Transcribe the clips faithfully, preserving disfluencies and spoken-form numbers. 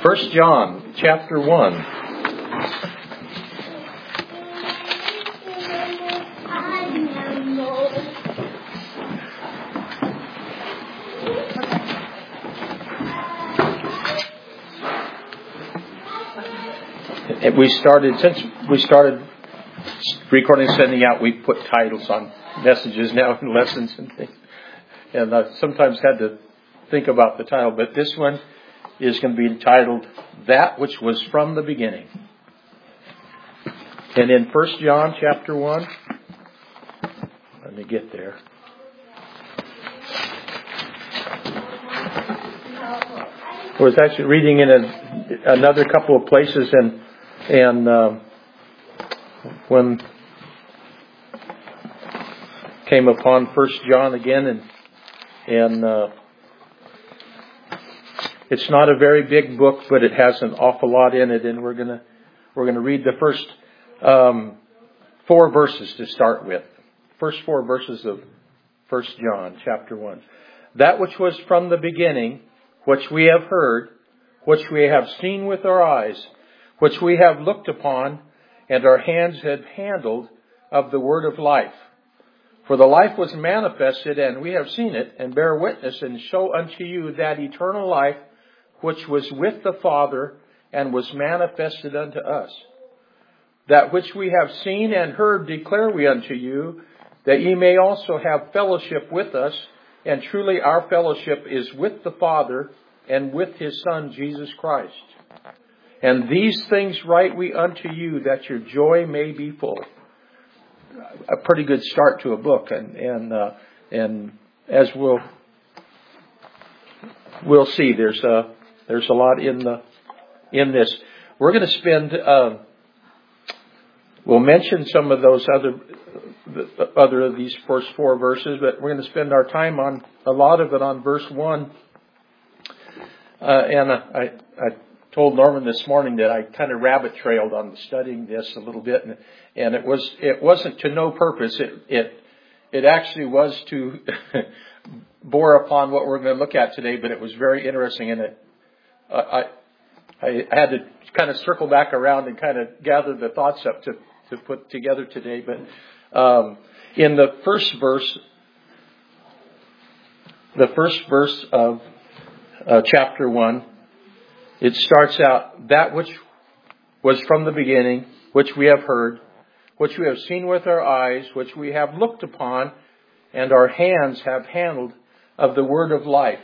First John chapter one. We started, since we started recording and sending out, we put titles on messages now and lessons and things. And I sometimes had to think about the title, but this one is going to be entitled, That Which Was From the Beginning. And in First John chapter one, let me get there. I was actually reading in a, another couple of places, and and um, when came upon First John again, and and uh, it's not a very big book, but it has an awful lot in it, and we're gonna we're gonna read the first um, four verses to start with. First four verses of First John chapter one. That which was from the beginning, which we have heard, which we have seen with our eyes, which we have looked upon, and our hands have handled of the word of life. For the life was manifested, and we have seen it, and bear witness, and show unto you that eternal life which was with the Father, and was manifested unto us. That which we have seen and heard declare we unto you, that ye may also have fellowship with us, and truly our fellowship is with the Father, and with His Son, Jesus Christ. And these things write we unto you, that your joy may be full. A pretty good start to a book, and and uh, and as we'll we'll see, there's a there's a lot in the in this. We're going to spend. Uh, we'll mention some of those other the other of these first four verses, but we're going to spend our time on a lot of it on verse one. Uh, and I I told Norman this morning that I kind of rabbit trailed on studying this a little bit, and, and it was it wasn't to no purpose. It it it actually was to bore upon what we're going to look at today. But it was very interesting, and it uh, I I had to kind of circle back around and kind of gather the thoughts up to to put together today. But um, in the first verse, the first verse of uh, chapter one. It starts out, that which was from the beginning, which we have heard, which we have seen with our eyes, which we have looked upon, and our hands have handled of the word of life.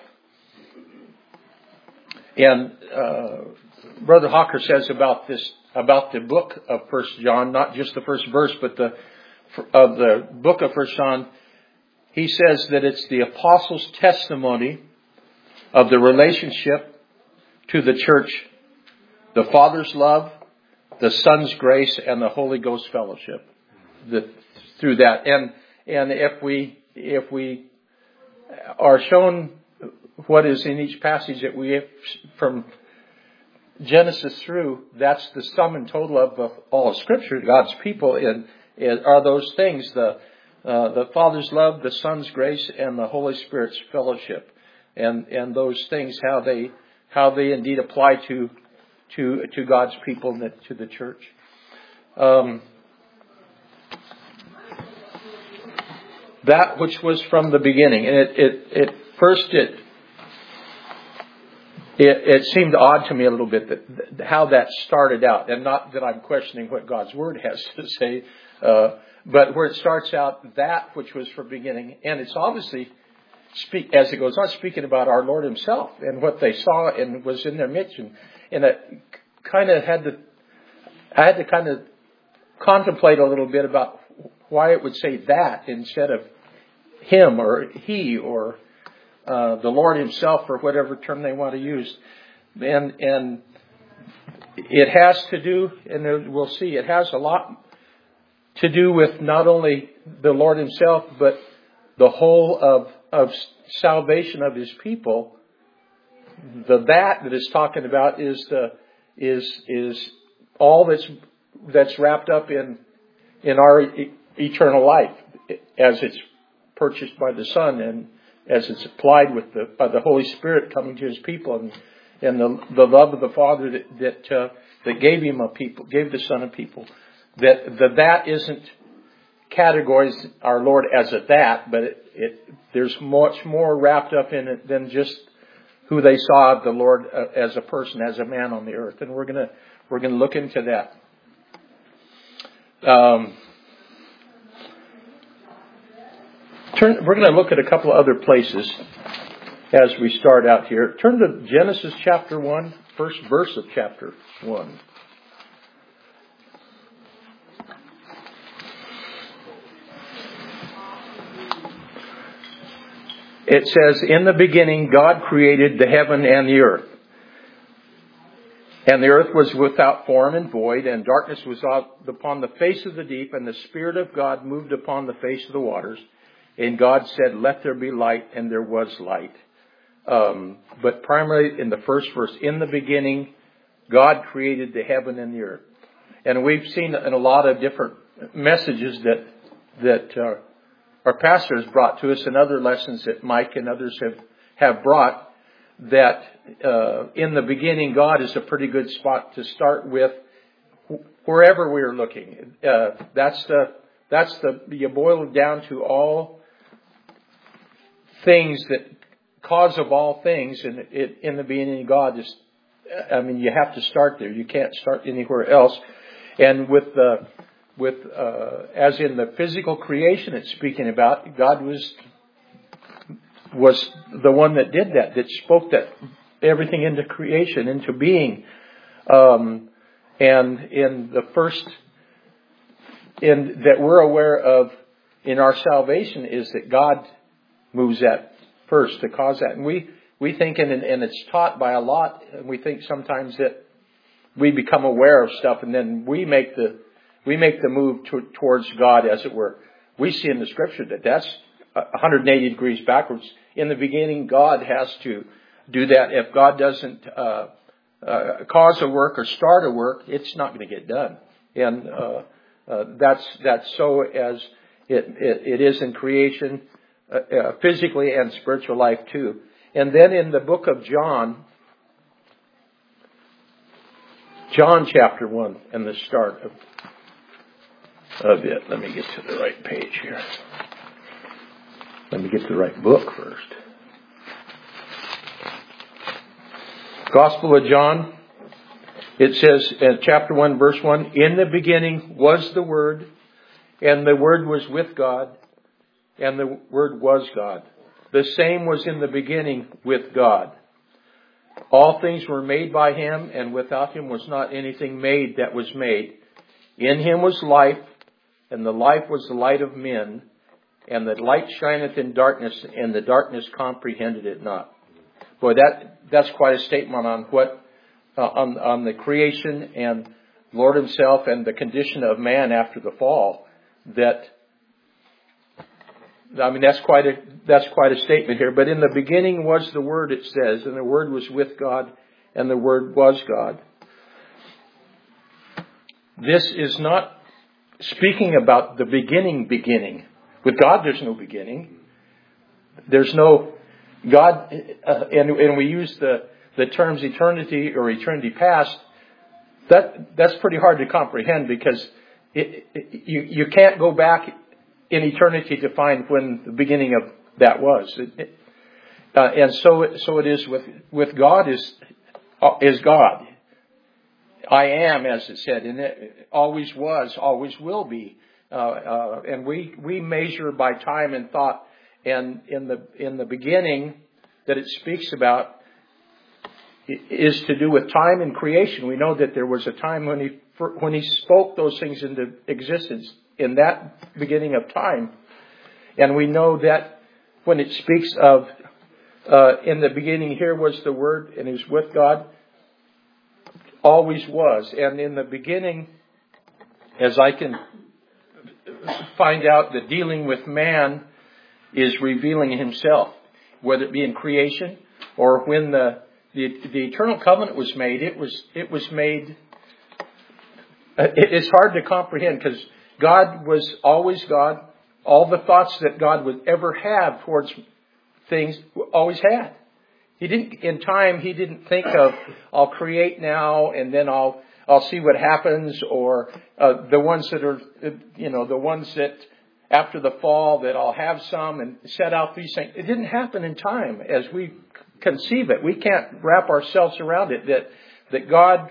And uh, Brother Hawker says about this, about the book of First John, not just the first verse, but the of the book of First John, he says that it's the apostles' testimony of the relationship to the church, the Father's love, the Son's grace, and the Holy Ghost fellowship. The, through that, and and if we if we are shown what is in each passage that we have from Genesis through, that's the sum and total of, of all of Scripture. God's people in, in are those things: the uh, the Father's love, the Son's grace, and the Holy Spirit's fellowship, and and those things how they. How they indeed apply to to to God's people and to the church. Um, that which was from the beginning, and it it, it first it, it it seemed odd to me a little bit that, that how that started out, and not that I'm questioning what God's Word has to say, uh, but where it starts out, that which was from the beginning, and it's obviously. Speak as it goes on, speaking about our Lord Himself and what they saw and was in their midst, and, and it kind of had to, I had to kind of contemplate a little bit about why it would say that instead of Him or He or uh, the Lord Himself or whatever term they want to use, and and it has to do, and we'll see, it has a lot to do with not only the Lord Himself, but the whole of of salvation of His people. The that that is talking about is the is is all that's that's wrapped up in in our e- eternal life as it's purchased by the Son and as it's applied with the by the Holy Spirit coming to His people and and the the love of the Father that that, uh, that gave him a people, gave the Son a people. That that that isn't categories our Lord as a that, but it, it there's much more wrapped up in it than just who they saw the Lord uh, as a person, as a man on the earth, and we're gonna we're gonna look into that. Um, turn, we're going to look at a couple of other places as we start out here. Turn to Genesis chapter one, first verse of chapter one. It says, "In the beginning God created the heaven and the earth. And the earth was without form and void, and darkness was out upon the face of the deep, and the Spirit of God moved upon the face of the waters. And God said, 'Let there be light,' and there was light." Um, but primarily in the first verse, in the beginning, God created the heaven and the earth. And we've seen in a lot of different messages that that uh, our pastor has brought to us, and other lessons that Mike and others have, have brought, that uh, in the beginning, God is a pretty good spot to start with wherever we're looking. Uh, that's the, that's the, you boil it down to all things that cause of all things. And it, in the beginning, God is, I mean, you have to start there. You can't start anywhere else. And with the, with, uh, as in the physical creation it's speaking about, God was, was the one that did that, that spoke that everything into creation, into being. Um, and in the first, in that we're aware of in our salvation is that God moves that first to cause that. And we, we think, and, and it's taught by a lot, and we think sometimes that we become aware of stuff and then we make the, we make the move to, towards God, as it were. We see in the scripture that that's one hundred eighty degrees backwards. In the beginning, God has to do that. If God doesn't uh, uh, cause a work or start a work, it's not going to get done. And uh, uh, that's that's so as it it, it is in creation, uh, uh, physically and spiritual life too. And then in the book of John, John chapter one, and the start of of it. Let me get to the right page here. Let me get to the right book first. Gospel of John. It says in chapter one, verse one, "In the beginning was the Word, and the Word was with God, and the Word was God. The same was in the beginning with God. All things were made by Him, and without Him was not anything made that was made. In Him was life, and the life was the light of men. And the light shineth in darkness, and the darkness comprehended it not." Boy, that that's quite a statement on what uh, on on the creation and Lord Himself and the condition of man after the fall. That I mean, that's quite a that's quite a statement here. But in the beginning was the Word, it says, and the Word was with God, and the Word was God. This is not speaking about the beginning, beginning. With God, there's no beginning. There's no God, uh, and, and we use the, the terms eternity or eternity past. That that's pretty hard to comprehend because it, it, you you can't go back in eternity to find when the beginning of that was. It, it, uh, and so it, so it is with with God is is God. I am, as it said, and it always was, always will be. Uh, uh, and we, we measure by time and thought, and in the in the beginning that it speaks about is to do with time and creation. We know that there was a time when he when he spoke those things into existence in that beginning of time, and we know that when it speaks of uh, in the beginning, here was the Word, and He was with God, always was, and in the beginning, as I can find out, that dealing with man is revealing Himself, whether it be in creation or when the, the the eternal covenant was made. It was it was made. It's hard to comprehend because God was always God. All the thoughts that God would ever have towards things always had. He didn't, in time, he didn't think of, I'll create now and then I'll, I'll see what happens, or uh, the ones that are, you know, the ones that after the fall that I'll have some and set out these things. It didn't happen in time as we conceive it. We can't wrap ourselves around it that, that God,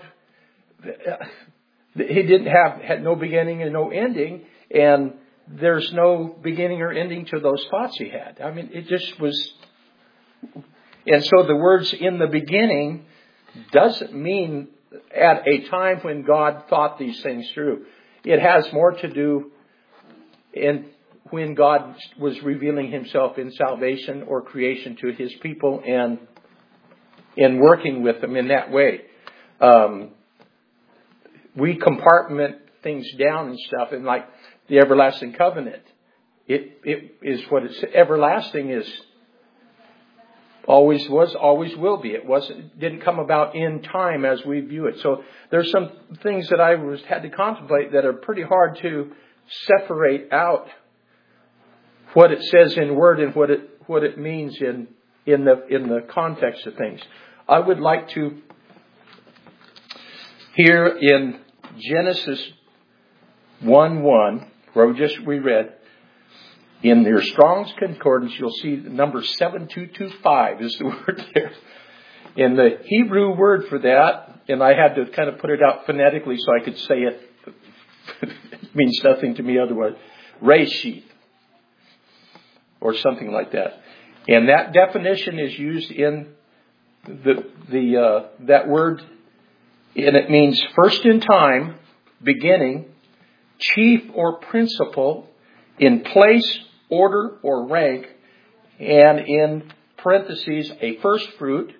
he didn't have, had no beginning and no ending, and there's no beginning or ending to those thoughts he had. I mean, it just was. And so the words in the beginning doesn't mean at a time when God thought these things through. It has more to do in when God was revealing himself in salvation or creation to his people and in working with them in that way. Um, we compartment things down and stuff, and like the everlasting covenant, it it is what it's everlasting is. Always was, always will be. It wasn't, didn't come about in time as we view it. So there's some things that I was had to contemplate that are pretty hard to separate out what it says in word and what it what it means in in the in the context of things. I would like to here in Genesis one one, where we just reread. In your Strong's Concordance, you'll see the number seven two two five is the word there. In the Hebrew word for that, and I had to kind of put it out phonetically so I could say it. It means nothing to me otherwise. Reshith, or something like that. And that definition is used in the the uh, that word, and it means first in time, beginning, chief or principal, in place, order, or rank, and in parentheses, a first fruit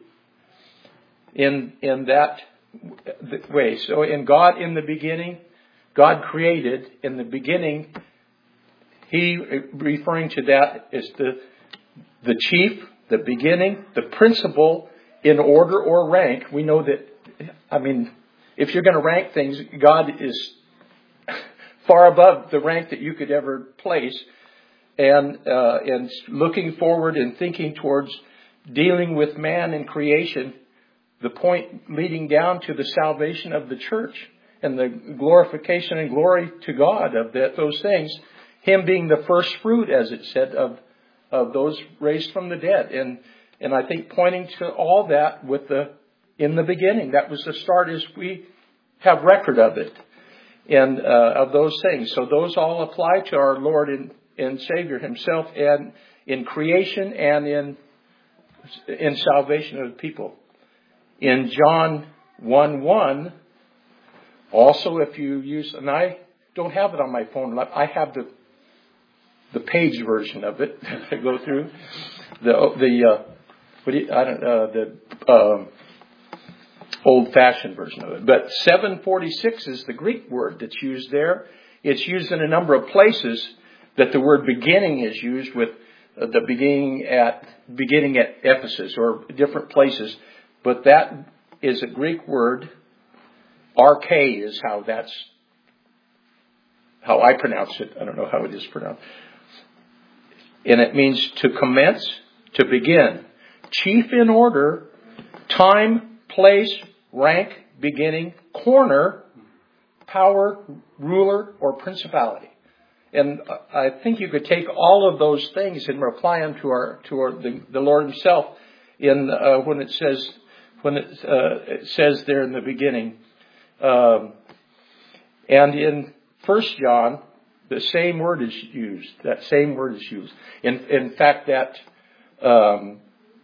in in that way. So in God in the beginning, God created in the beginning, he referring to that is the the chief, the beginning, the principal in order or rank. We know that, I mean, if you're going to rank things, God is far above the rank that you could ever place, and uh, and looking forward and thinking towards dealing with man and creation, the point leading down to the salvation of the church and the glorification and glory to God of that, those things, him being the first fruit, as it said, of of those raised from the dead. And and I think pointing to all that with the in the beginning, that was the start as we have record of it. And uh, of those things. So those all apply to our Lord and, and Savior himself, and in creation and in in salvation of the people. In John one one, also if you use, and I don't have it on my phone, I have the the page version of it I go through. The the uh, what do you, I don't uh, the um, old-fashioned version of it. But seven forty-six is the Greek word that's used there. It's used in a number of places that the word beginning is used, with the beginning at beginning at Ephesus or different places. But that is a Greek word. Arche is how that's how I pronounce it. I don't know how it is pronounced. And it means to commence, to begin. Chief in order, time, place, rank, beginning, corner, power, ruler, or principality. And I think you could take all of those things and apply them to our to our, the, the Lord himself in uh, when it says when it, uh, it says there in the beginning. Um, and in First John, the same word is used. That same word is used. In in fact, that um,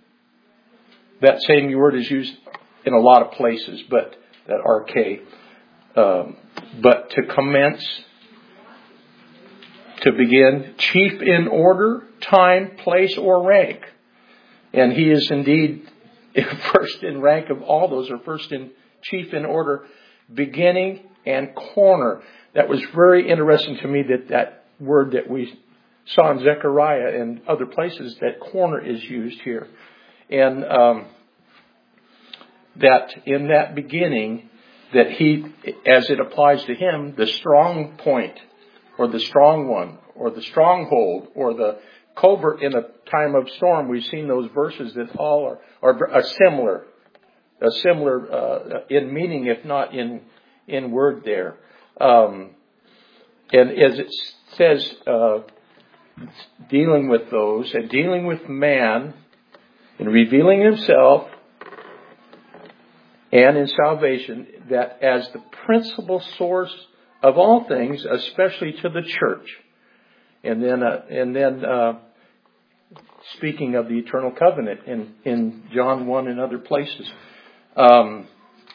that same word is used in a lot of places, but that arche. Um, but to commence, to begin, chief in order, time, place, or rank. And he is indeed first in rank of all those, or first in chief in order, beginning and corner. That was very interesting to me, that that word that we saw in Zechariah and other places, that corner is used here. And um, that in that beginning, that he, as it applies to him, the strong point, or the strong one, or the stronghold, or the covert in a time of storm. We've seen those verses that all are, are, are similar, a similar uh, in meaning, if not in in word there. Um, and as it says, uh, dealing with those and dealing with man and revealing himself and in salvation, that as the principal source of all things, especially to the church. And then, uh, and then uh, speaking of the eternal covenant in, in John one and other places. Um,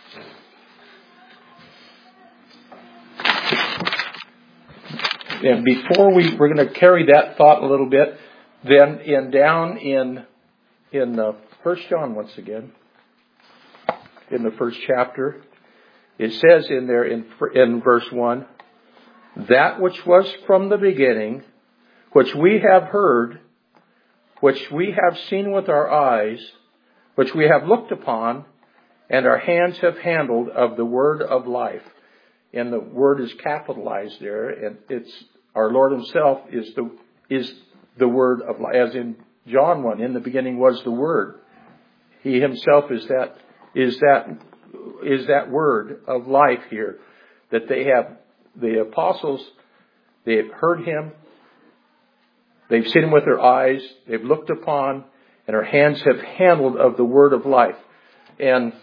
and before we, we're going to carry that thought a little bit, then in down in in uh, First John once again, in the first chapter, it says in there in in verse one, that which was from the beginning, which we have heard, which we have seen with our eyes, which we have looked upon, and our hands have handled of the word of life. And the word is capitalized there, and it's our Lord Himself is the is the word of life. As in John one, in the beginning was the Word. He Himself is that is that is that word of life here. That they have the apostles, they have heard Him, they've seen Him with their eyes, they've looked upon, and our hands have handled of the word of life. And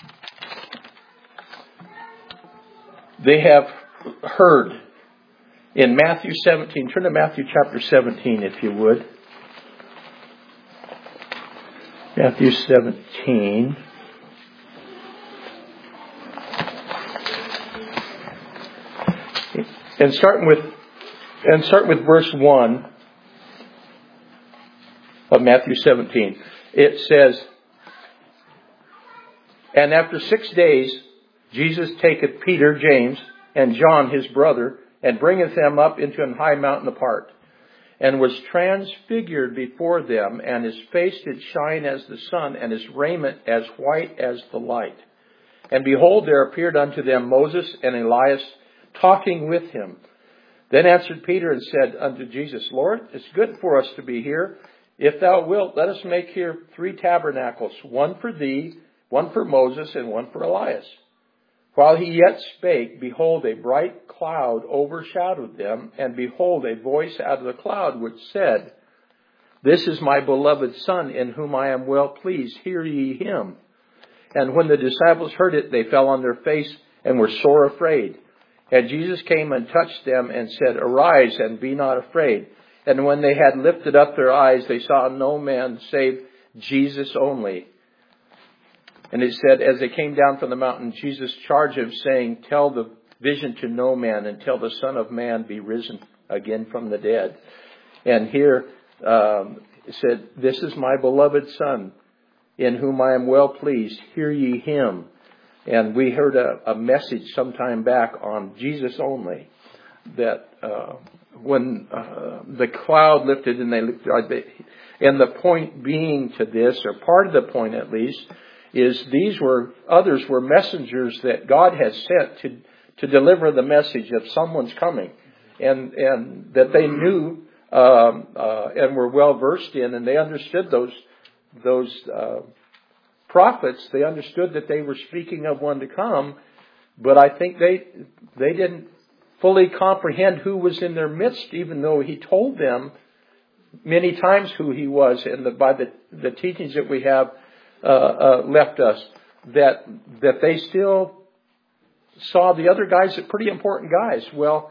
they have heard in Matthew seventeen. Turn to Matthew chapter seventeen, if you would. Matthew seventeen. And starting with and starting with verse one of Matthew seventeen. It says, and after six days Jesus taketh Peter, James, and John his brother, and bringeth them up into an high mountain apart, and was transfigured before them, and his face did shine as the sun, and his raiment as white as the light. And behold, there appeared unto them Moses and Elias talking with him. Then answered Peter and said unto Jesus, Lord, it's good for us to be here. If thou wilt, let us make here three tabernacles, one for thee, one for Moses, and one for Elias. While he yet spake, behold, a bright cloud overshadowed them, and behold, a voice out of the cloud which said, This is my beloved Son, in whom I am well pleased. Hear ye him. And when the disciples heard it, they fell on their face and were sore afraid. And Jesus came and touched them and said, Arise and be not afraid. And when they had lifted up their eyes, they saw no man save Jesus only. And it said, as they came down from the mountain, Jesus charged them, saying, Tell the vision to no man until the Son of Man be risen again from the dead. And here um, it said, This is my beloved Son, in whom I am well pleased. Hear ye him. And we heard a, a message sometime back on Jesus only, that uh, when uh, the cloud lifted and they lifted, and the point being to this, or part of the point at least, is these were, others were messengers that God has sent to to deliver the message of someone's coming, and and that they knew um, uh, and were well versed in, and they understood those those uh, prophets. They understood that they were speaking of one to come, but I think they they didn't fully comprehend who was in their midst, even though He told them many times who He was, and the, by the the teachings that we have. Uh, uh, left us, that that they still saw the other guys as pretty important guys. Well,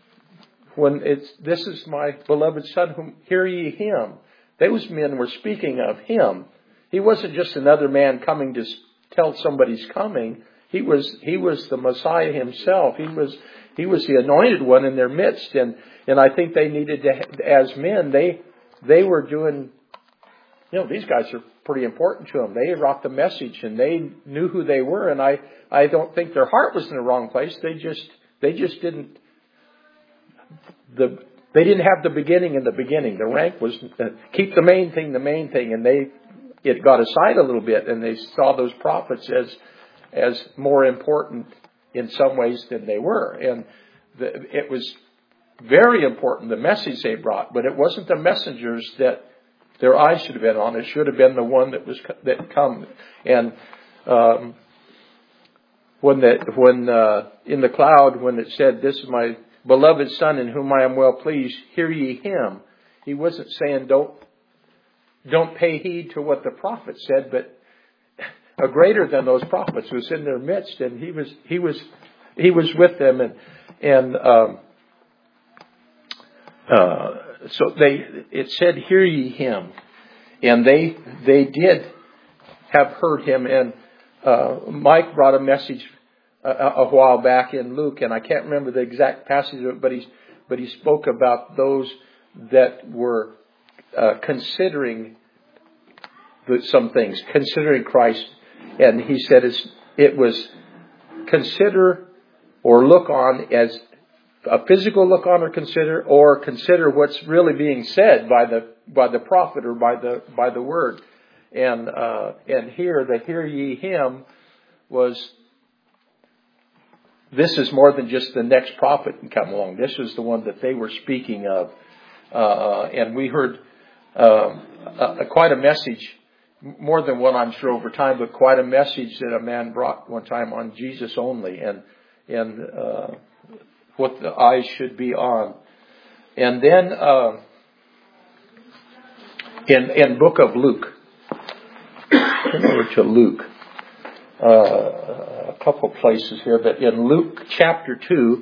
when it's this is my beloved Son, whom hear ye him. Those men were speaking of Him. He wasn't just another man coming to tell somebody's coming. He was he was the Messiah Himself. He was he was the anointed one in their midst, and and I think they needed to, as men, they they were doing. You know, these guys are pretty important to them. They brought the message, and they knew who they were. And I, I don't think their heart was in the wrong place. They just, they just didn't. The they didn't have the beginning in the beginning. The rank was uh, keep the main thing the main thing, and they it got aside a little bit, and they saw those prophets as as more important in some ways than they were. And the, it was very important, the message they brought, but it wasn't the messengers that their eyes should have been on. It should have been the one that was that come. And um, when the when uh, in the cloud, when it said, "This is my beloved Son, in whom I am well pleased, hear ye him," he wasn't saying don't don't pay heed to what the prophet said, but a greater than those prophets was in their midst, and he was he was he was with them, and and um, uh, so they it said, "Hear ye him," and they they did have heard him. And uh, Mike brought a message a, a while back in Luke, and I can't remember the exact passage of it, but he but he spoke about those that were uh, considering the, some things, considering Christ. And he said it's, it was consider or look on as a physical look on or consider, or consider what's really being said by the by the prophet or by the by the word. And uh, and here the hear ye him was, this is more than just the next prophet can come along. This is the one that they were speaking of. Uh, and we heard um, a, a, quite a message, more than one I'm sure over time, but quite a message that a man brought one time on Jesus only, and and uh, what the eyes should be on. And then uh, in in book of Luke, turn over to Luke, uh, a couple places here, but in Luke chapter two.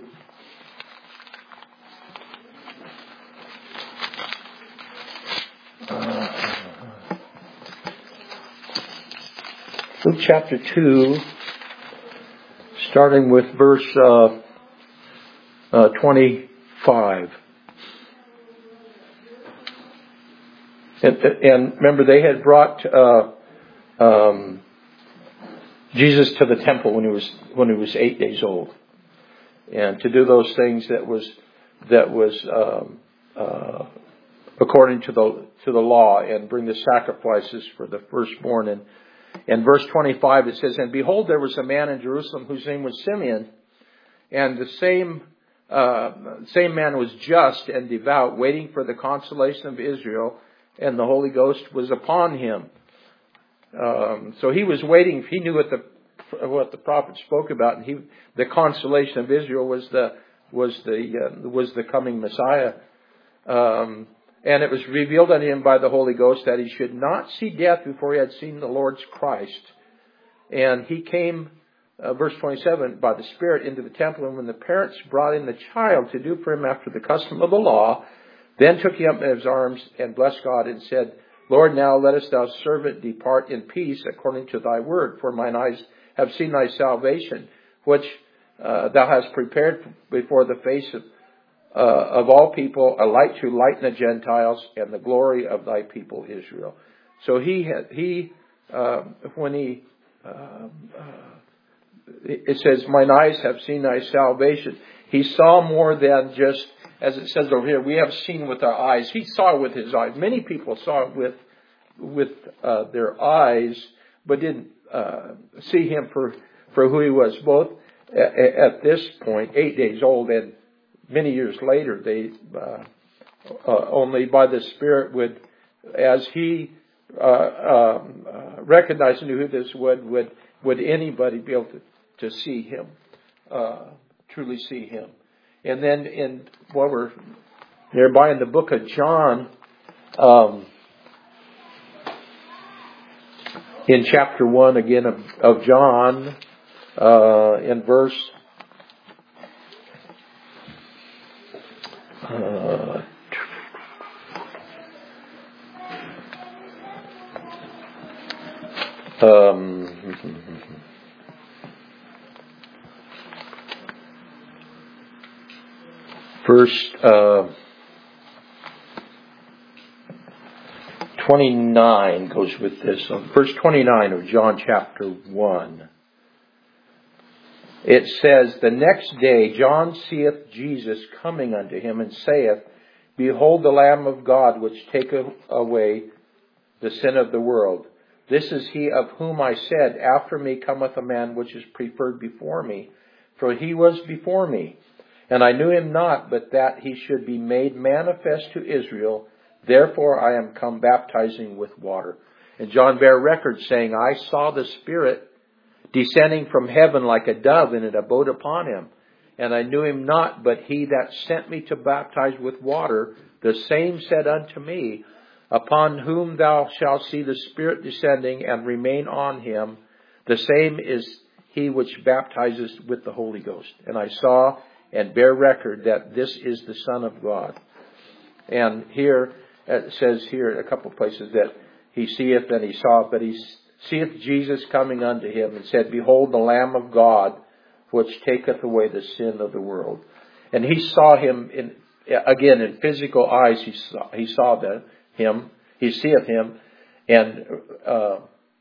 Luke chapter two, starting with verse uh, uh, twenty-five. And, and remember, they had brought uh, um, Jesus to the temple when he was when he was eight days old, and to do those things that was that was um, uh, according to the to the law, and bring the sacrifices for the firstborn. And in verse twenty-five, it says, "And behold, there was a man in Jerusalem whose name was Simeon, and the same uh, same man was just and devout, waiting for the consolation of Israel, and the Holy Ghost was upon him." Um, so he was waiting. He knew what the what the prophet spoke about, and he the consolation of Israel was the was the uh, was the coming Messiah. Um, And it was revealed unto him by the Holy Ghost that he should not see death before he had seen the Lord's Christ. And he came, uh, verse twenty-seven, by the Spirit into the temple. And when the parents brought in the child to do for him after the custom of the law, then took he up in his arms and blessed God and said, "Lord, now lettest thou servant depart in peace according to thy word. For mine eyes have seen thy salvation, which uh, thou hast prepared before the face of Uh, of all people, a light to lighten the Gentiles, and the glory of thy people Israel." So he had, he uh, when he uh, uh, it says, "Mine eyes have seen thy salvation." He saw more than just, as it says over here, we have seen with our eyes. He saw with his eyes. Many people saw it with with uh, their eyes, but didn't uh, see him for for who he was. Both at, at this point, eight days old, and many years later, they uh, uh, only by the Spirit would, as he uh, um, uh, recognized and knew who this would, would would anybody be able to, to see him, uh, truly see him. And then in while we're nearby in the book of John, um, in chapter one again of, of John, uh, in verse Uh, um, verse uh, twenty-nine goes with this. So verse twenty-nine of John chapter one. It says, "The next day John seeth Jesus coming unto him, and saith, Behold the Lamb of God, which taketh away the sin of the world. This is he of whom I said, After me cometh a man which is preferred before me, for he was before me. And I knew him not, but that he should be made manifest to Israel. Therefore I am come baptizing with water. And John bare record, saying, I saw the Spirit descending from heaven like a dove, and it abode upon him. And I knew him not, but he that sent me to baptize with water, the same said unto me, Upon whom thou shalt see the Spirit descending and remain on him, the same is he which baptizes with the Holy Ghost. And I saw and bear record that this is the Son of God. And here, it says here a couple of places that he seeth and he saw, but he seeth Jesus coming unto him and said, Behold the Lamb of God, which taketh away the sin of the world. And he saw him, in again, in physical eyes, he saw, he saw the, him, he seeth him, and uh,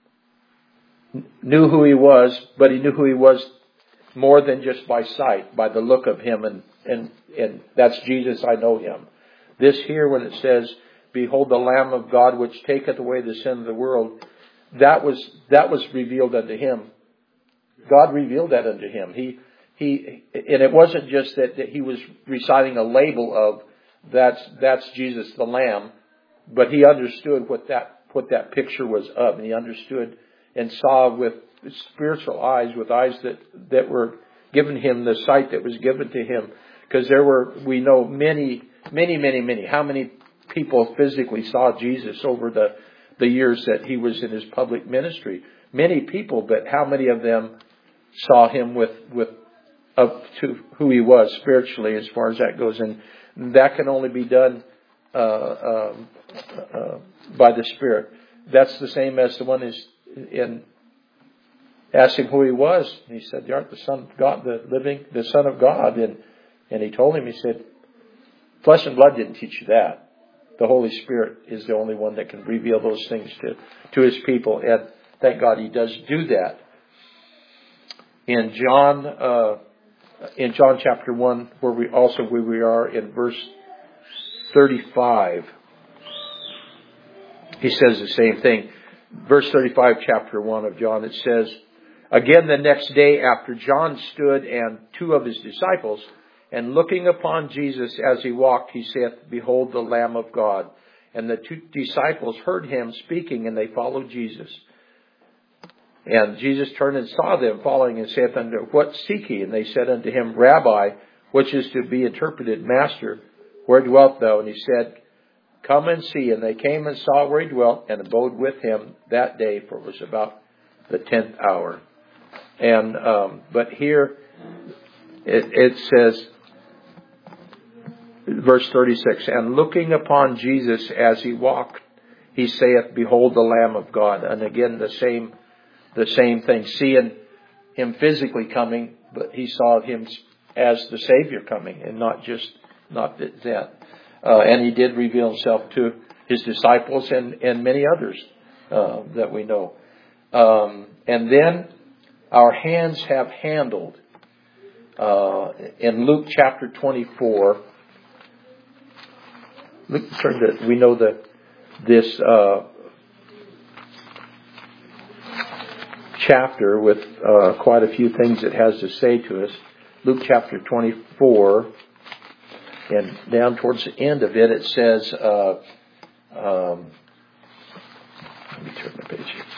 knew who he was, but he knew who he was more than just by sight, by the look of him, and, and, and that's Jesus, I know him. This here, when it says, Behold the Lamb of God, which taketh away the sin of the world, that was, that was revealed unto him. God revealed that unto him. He, he, and it wasn't just that, that he was reciting a label of, that's, that's Jesus the Lamb, but he understood what that, what that picture was of, and he understood and saw with spiritual eyes, with eyes that, that were given him, the sight that was given to him. Because there were, we know many, many, many, many, how many people physically saw Jesus over the, the years that he was in his public ministry. Many people, but how many of them saw him with, with up to who he was spiritually, as far as that goes. And that can only be done uh, uh, uh, by the Spirit. That's the same as the one is in asked him who he was. And he said, "You aren't the Son of God, the living, the Son of God." And and he told him, he said, "Flesh and blood didn't teach you that. The Holy Spirit is the only one that can reveal those things to, to his people." And thank God he does do that. In John, uh, in John chapter one, where we also where we are in verse thirty-five, he says the same thing. Verse thirty-five, chapter one of John, it says, "Again the next day after John stood and two of his disciples, and looking upon Jesus as he walked, he saith, Behold the Lamb of God. And the two disciples heard him speaking, and they followed Jesus. And Jesus turned and saw them following, and saith unto them, What seek ye? And they said unto him, Rabbi, which is to be interpreted, Master, where dwelt thou? And he said, Come and see. And they came and saw where he dwelt, and abode with him that day, for it was about the tenth hour. And um, but here it, it says, verse thirty-six, "And looking upon Jesus as he walked, he saith, Behold the Lamb of God." And again, the same, the same thing. Seeing him physically coming, but he saw him as the Savior coming, and not just not that. Uh, and he did reveal himself to his disciples and and many others uh, that we know. Um, and then our hands have handled uh, in Luke chapter twenty-four. Luke, turn to, we know that this uh, chapter with uh, quite a few things it has to say to us. Luke chapter twenty-four, and down towards the end of it, it says, uh, um, let me turn the page here.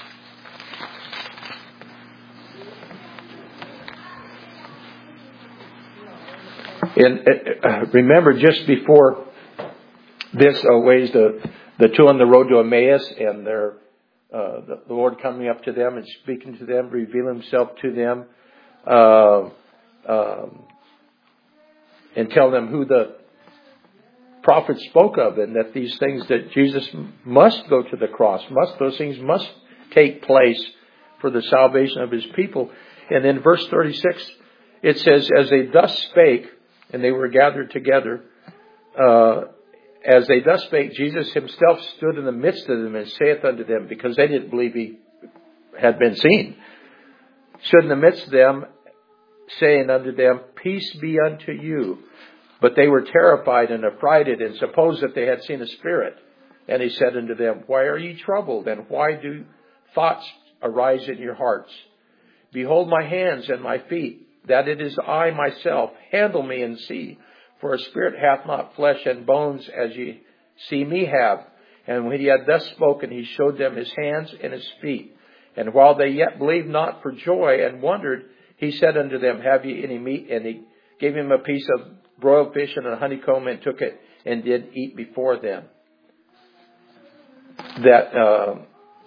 And uh, remember, just before this uh, ways the the two on the road to Emmaus, and their uh, the, the Lord coming up to them and speaking to them, revealing himself to them, uh, um, and tell them who the prophet spoke of, and that these things that Jesus must go to the cross, must those things must take place for the salvation of his people. And in verse thirty-six, it says, "As they thus spake, and they were gathered together, uh, as they thus spake, Jesus himself stood in the midst of them and saith unto them," because they didn't believe he had been seen, "stood in the midst of them, saying unto them, Peace be unto you. But they were terrified and affrighted, and supposed that they had seen a spirit. And he said unto them, Why are ye troubled? And why do thoughts arise in your hearts? Behold my hands and my feet, that it is I myself. Handle me and see. For a spirit hath not flesh and bones as ye see me have. And when he had thus spoken, he showed them his hands and his feet. And while they yet believed not for joy and wondered, he said unto them, have ye any meat? And he gave him a piece of broiled fish and a honeycomb, and took it and did eat before them. That, uh,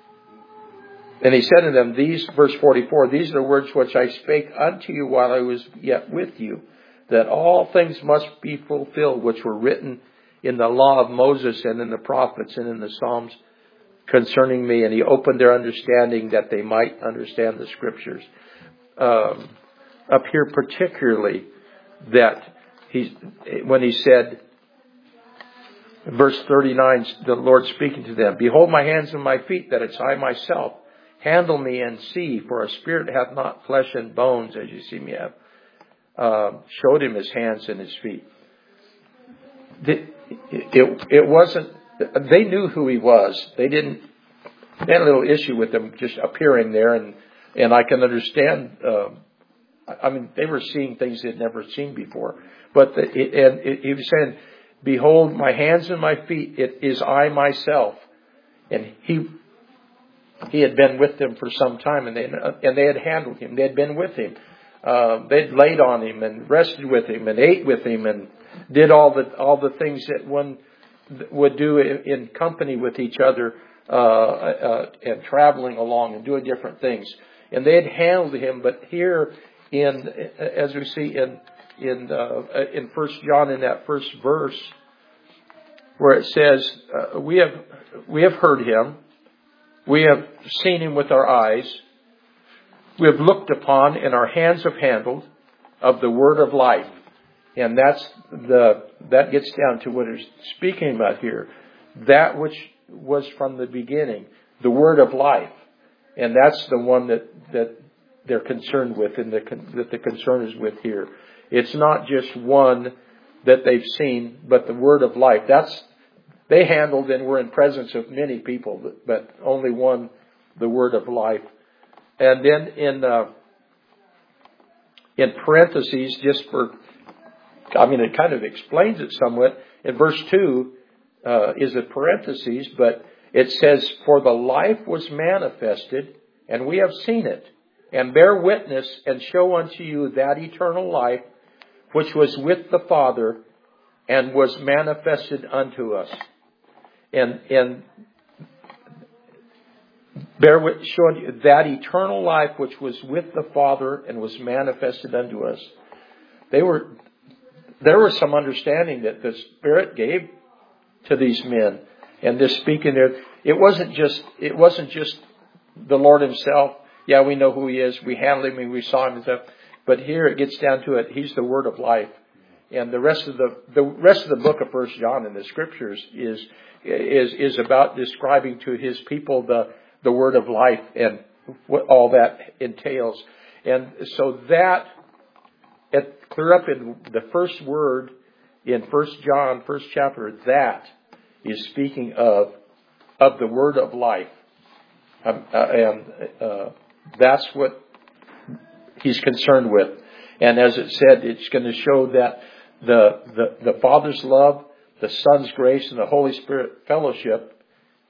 and he said unto them, these, verse forty-four, these are the words which I spake unto you while I was yet with you, that all things must be fulfilled which were written in the law of Moses and in the prophets and in the Psalms concerning me. And he opened their understanding that they might understand the scriptures. Um, up here particularly, that he, when he said, verse thirty-nine, the Lord speaking to them, behold my hands and my feet, that it's I myself. Handle me and see, for a spirit hath not flesh and bones as you see me have. Uh, showed him his hands and his feet. It, it, it wasn't, they knew who he was. They didn't, they had a little issue with him just appearing there, and, and I can understand, uh, I mean, they were seeing things they'd never seen before. But the, it, and it, he was saying, behold my hands and my feet, it is I myself. And he he had been with them for some time, and they and they had handled him. They had been with him. Uh, they'd laid on him and rested with him and ate with him and did all the all the things that one would do in company with each other, uh, uh, and traveling along and doing different things. And they had handled him. But here, in as we see in in uh, in First John, in that first verse, where it says, uh, "We have we have heard him, we have seen him with our eyes, we have looked upon, and our hands have handled of the word of life." And that's the that gets down to what it's speaking about here, that which was from the beginning, the word of life, and that's the one that that they're concerned with, and the, that the concern is with here. It's not just one that they've seen, but the word of life. That's they handled, and were in presence of many people, but, but only one, the word of life. And then in uh, in parentheses, just for, I mean, it kind of explains it somewhat. In verse two uh, is a parentheses, but it says, "For the life was manifested, and we have seen it, and bear witness, and show unto you that eternal life, which was with the Father, and was manifested unto us." And and bear with, showing you that eternal life which was with the Father and was manifested unto us. They were there was some understanding that the Spirit gave to these men, and this speaking there, it wasn't just it wasn't just the Lord Himself. Yeah, we know who He is. We handled Him and we saw Him and stuff. But here it gets down to it. He's the Word of life. And the rest of the the rest of the book of First John in the Scriptures is is is about describing to his people the the Word of life and what all that entails. And so that it clear up in the first word in First John, first chapter, that is speaking of of the Word of life, um, uh, and uh, that's what he's concerned with. And as it said, it's going to show that the, the, the Father's love, the Son's grace, and the Holy Spirit fellowship,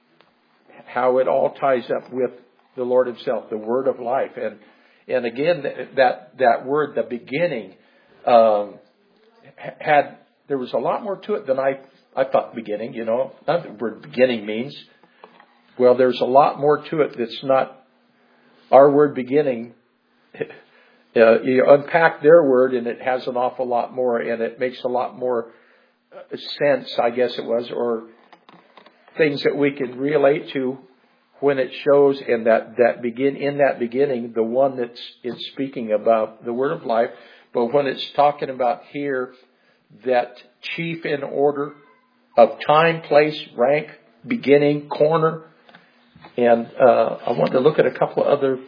how it all ties up with the Lord Himself, the Word of life. And and again, that that word, the beginning, um, had there was a lot more to it than I I thought. Beginning, you know, not the word beginning means. Well, there's a lot more to it that's not our word beginning. Uh, you unpack their word, and it has an awful lot more, and it makes a lot more sense, I guess it was, or things that we can relate to when it shows in that, that begin in that beginning, the one that's it's speaking about the word of life. But when it's talking about here, that chief in order of time, place, rank, beginning, corner, and uh, I wanted to look at a couple of other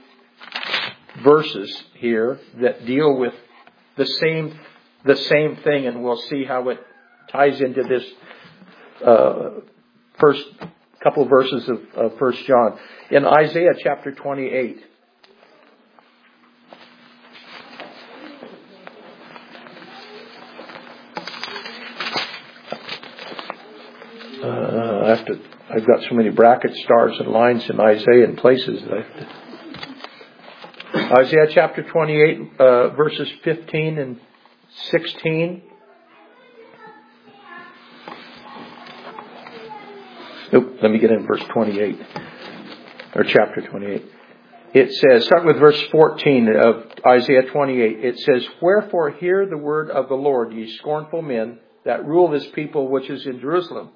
verses here that deal with the same the same thing, and we'll see how it ties into this uh, first couple of verses of, of First John. In Isaiah chapter twenty-eight, Uh, I have to, I've got so many bracket stars and lines in Isaiah and places that I have to. Isaiah chapter twenty-eight, uh, verses fifteen and sixteen. Nope, let me get in verse twenty-eight, or chapter twenty-eight. It says, start with verse fourteen of Isaiah twenty-eight. It says, "Wherefore hear the word of the Lord, ye scornful men that rule this people which is in Jerusalem.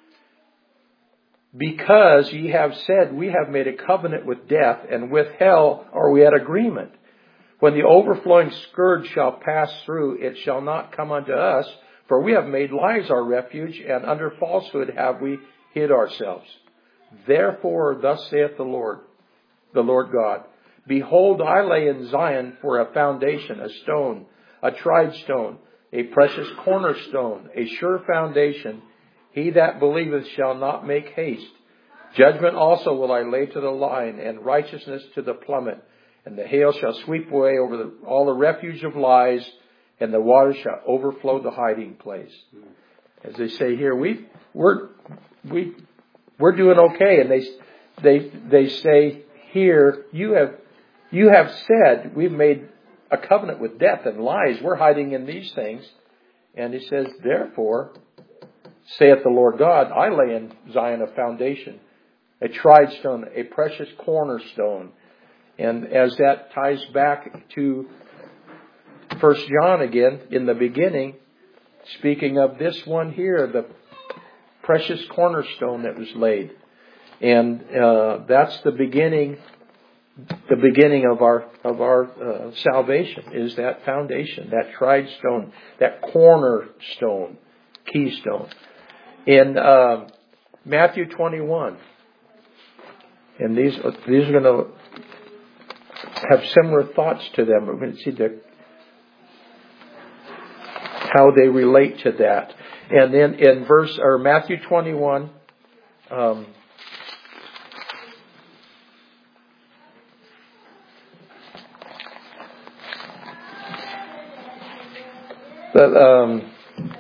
Because ye have said, we have made a covenant with death, and with hell are we at agreement. When the overflowing scourge shall pass through, it shall not come unto us, for we have made lies our refuge, and under falsehood have we hid ourselves. Therefore, thus saith the Lord, the Lord God, Behold, I lay in Zion for a foundation, a stone, a tried stone, a precious cornerstone, a sure foundation. He that believeth shall not make haste. Judgment also will I lay to the line, and righteousness to the plummet. And the hail shall sweep away over the, all the refuge of lies, and the waters shall overflow the hiding place." As they say here, we we're we we're doing okay, and they they they say here, you have you have said we've made a covenant with death and lies. We're hiding in these things, and he says, "Therefore, saith the Lord God, I lay in Zion a foundation, a tried stone, a precious cornerstone." And as that ties back to First John again, in the beginning, speaking of this one here, the precious cornerstone that was laid. And uh, that's the beginning, the beginning of our of our uh, salvation, is that foundation, that tried stone, that cornerstone, keystone. In uh, Matthew twenty-one, and these these are going to have similar thoughts to them. We're going to see the, how they relate to that. And then in verse or Matthew twenty-one, um, the, um,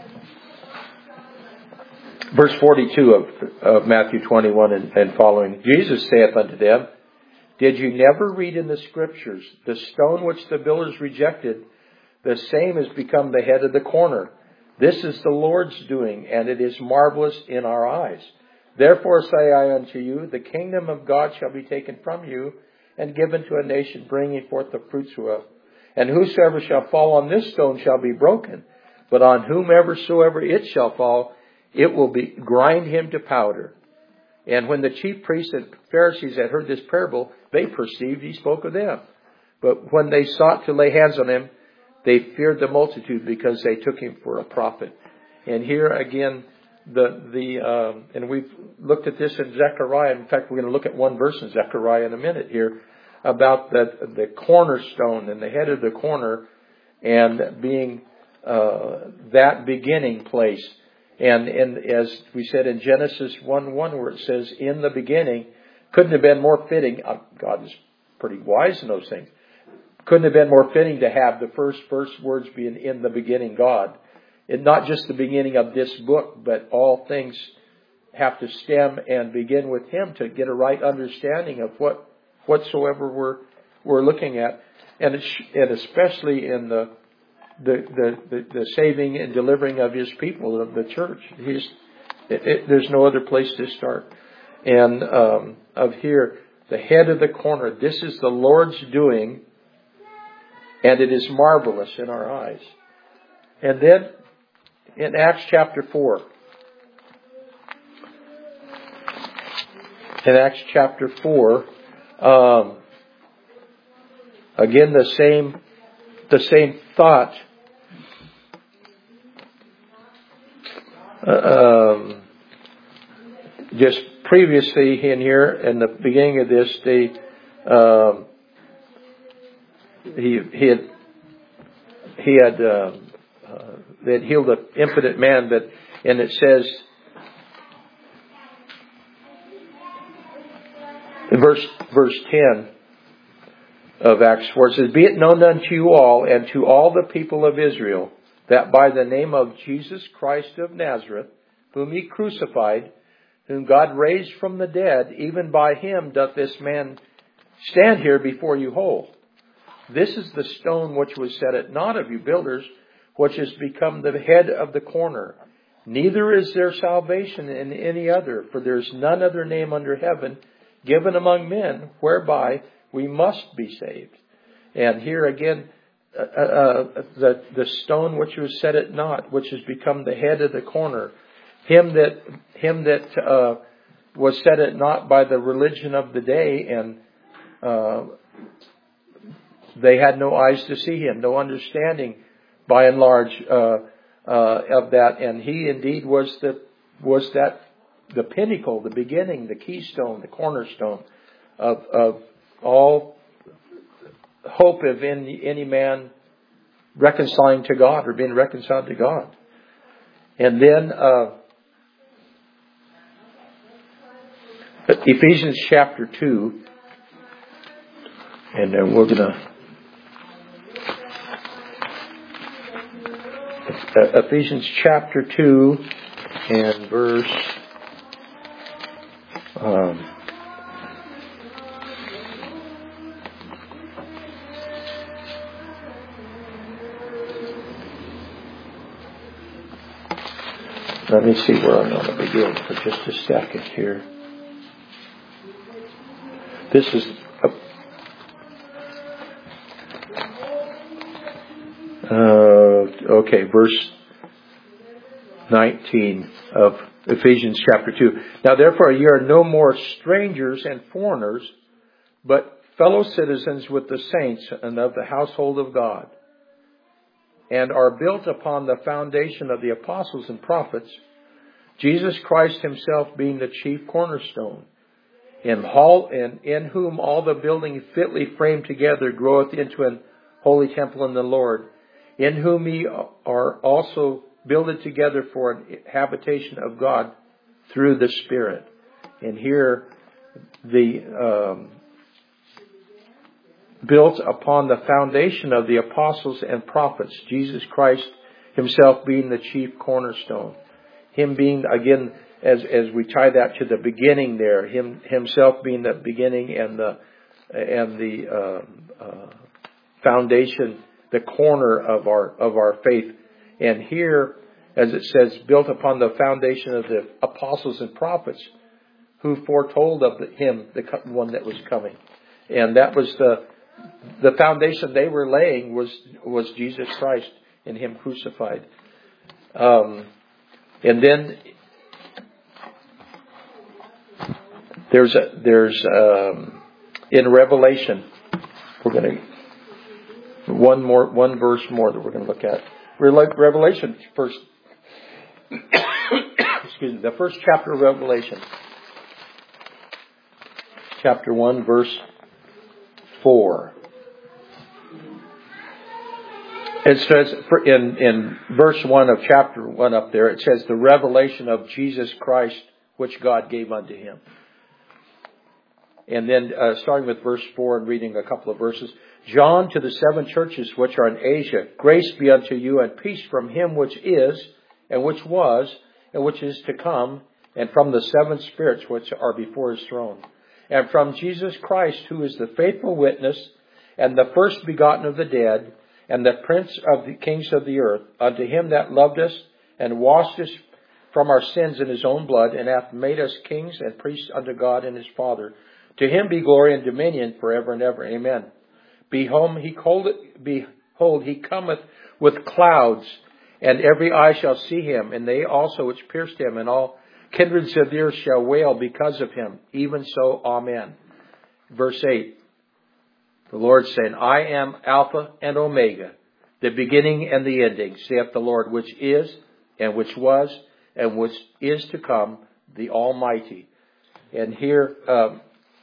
verse forty-two of, of Matthew twenty-one and, and following, Jesus saith unto them, Did you never read in the Scriptures, the stone which the builders rejected, the same has become the head of the corner. This is the Lord's doing, and it is marvelous in our eyes. Therefore say I unto you, the kingdom of God shall be taken from you, and given to a nation bringing forth the fruits thereof. And whosoever shall fall on this stone shall be broken, but on whomever soever it shall fall, it will be grind him to powder. And when the chief priests and Pharisees had heard this parable, they perceived he spoke of them. But when they sought to lay hands on him, they feared the multitude, because they took him for a prophet. And here again, the the um, and we've looked at this in Zechariah. In fact, we're going to look at one verse in Zechariah in a minute here about the the cornerstone and the head of the corner, and being uh, that beginning place. And, and as we said in Genesis one one, where it says, in the beginning, couldn't have been more fitting. Uh, God is pretty wise in those things. Couldn't have been more fitting to have the first first words being in the beginning God. And not just the beginning of this book, but all things have to stem and begin with Him to get a right understanding of what whatsoever we're we're looking at. And, it's, and especially in the The, the, the, the saving and delivering of His people, of the church. He's, it, it, there's no other place to start. And um, of here, the head of the corner, this is the Lord's doing, and it is marvelous in our eyes. And then in Acts chapter four, in Acts chapter four, um, again the same, the same thought. Uh, um, just previously in here, in the beginning of this, they um, he he had he had uh, uh, they had healed an impotent man, but and it says in verse verse ten of Acts four, it says, "Be it known unto you all and to all the people of Israel, that by the name of Jesus Christ of Nazareth, whom ye crucified, whom God raised from the dead, even by him doth this man stand here before you whole. This is the stone which was set at naught of you builders, which has become the head of the corner. Neither is there salvation in any other, for there is none other name under heaven given among men whereby we must be saved. And here again, uh, uh, the, the stone which was set at naught, which has become the head of the corner. Him that, him that uh, was set at naught by the religion of the day, and uh, they had no eyes to see him, no understanding by and large uh, uh, of that. And he indeed was the was that the pinnacle, the beginning, the keystone, the cornerstone of of all hope of any, any man reconciling to God or being reconciled to God. And then uh, Ephesians chapter two, and then we're going to Ephesians chapter two and verse um, let me see where I'm going to begin for just a second here. This is a, uh, okay, verse nineteen of Ephesians chapter two. Now therefore ye are no more strangers and foreigners, but fellow citizens with the saints and of the household of God, and are built upon the foundation of the apostles and prophets, Jesus Christ himself being the chief cornerstone, in, all, in, in whom all the building fitly framed together groweth into an holy temple in the Lord, in whom ye are also builded together for an habitation of God through the Spirit. And here, the um, built upon the foundation of the apostles and prophets, Jesus Christ himself being the chief cornerstone. Him being, again, as as we tie that to the beginning there, him himself being the beginning and the and the uh, uh, foundation, the corner of our of our faith. And here, as it says, built upon the foundation of the apostles and prophets, who foretold of the, him, the one that was coming, and that was the the foundation they were laying was was Jesus Christ and him crucified. Um, and then there's a, there's um, in Revelation, we're going to one more one verse more that we're going to look at. Revelation first. Excuse me. The first chapter of Revelation, chapter one, verse four. It says in in verse one of chapter one up there, it says the revelation of Jesus Christ, which God gave unto him. And then uh, starting with verse four and reading a couple of verses. John, to the seven churches which are in Asia, grace be unto you and peace from him which is, and which was, and which is to come, and from the seven spirits which are before his throne, and from Jesus Christ, who is the faithful witness, and the first begotten of the dead, and the prince of the kings of the earth, unto him that loved us, and washed us from our sins in his own blood, and hath made us kings and priests unto God and his Father. To him be glory and dominion forever and ever. Amen. Behold, he called it, behold, he cometh with clouds, and every eye shall see him, and they also which pierced him, and all kindreds of the earth shall wail because of him. Even so, amen. Verse eight. The Lord saying, I am Alpha and Omega, the beginning and the ending, saith the Lord, which is, and which was, and which is to come, the Almighty. And here, um,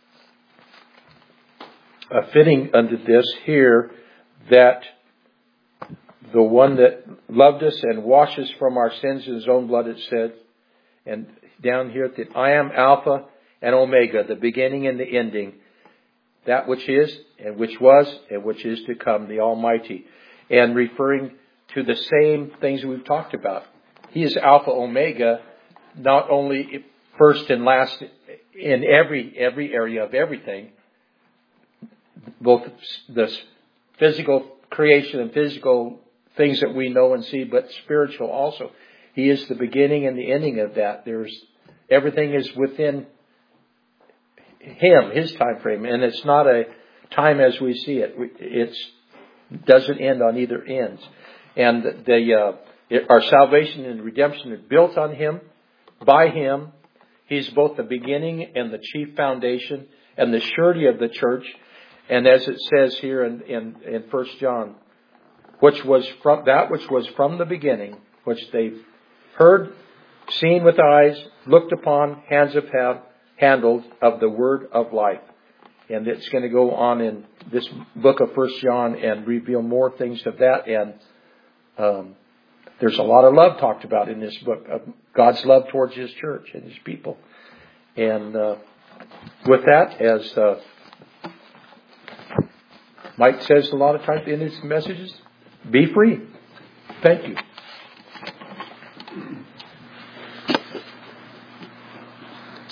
uh, fitting unto this here, that the one that loved us and washed us from our sins in his own blood, it said, and down here, that I am Alpha and Omega, the beginning and the ending, that which is, and which was, and which is to come, the Almighty. And referring to the same things we've talked about. He is Alpha Omega, not only first and last in every every area of everything, both the physical creation and physical things that we know and see, but spiritual also. He is the beginning and the ending of that. There's everything is within Him, His time frame, and it's not a time as we see it. It doesn't end on either ends, and the uh, it, our salvation and redemption is built on Him, by Him. He's both the beginning and the chief foundation and the surety of the church. And as it says here in, in, in First John, which was from that which was from the beginning, which they've heard, seen with eyes, looked upon, hands have had, handled of the word of life. And it's going to go on in this book of First John and reveal more things of that. And um, there's a lot of love talked about in this book, of God's love towards His church and His people. And uh, with that, as uh, Mike says a lot of times in his messages, be free. Thank you.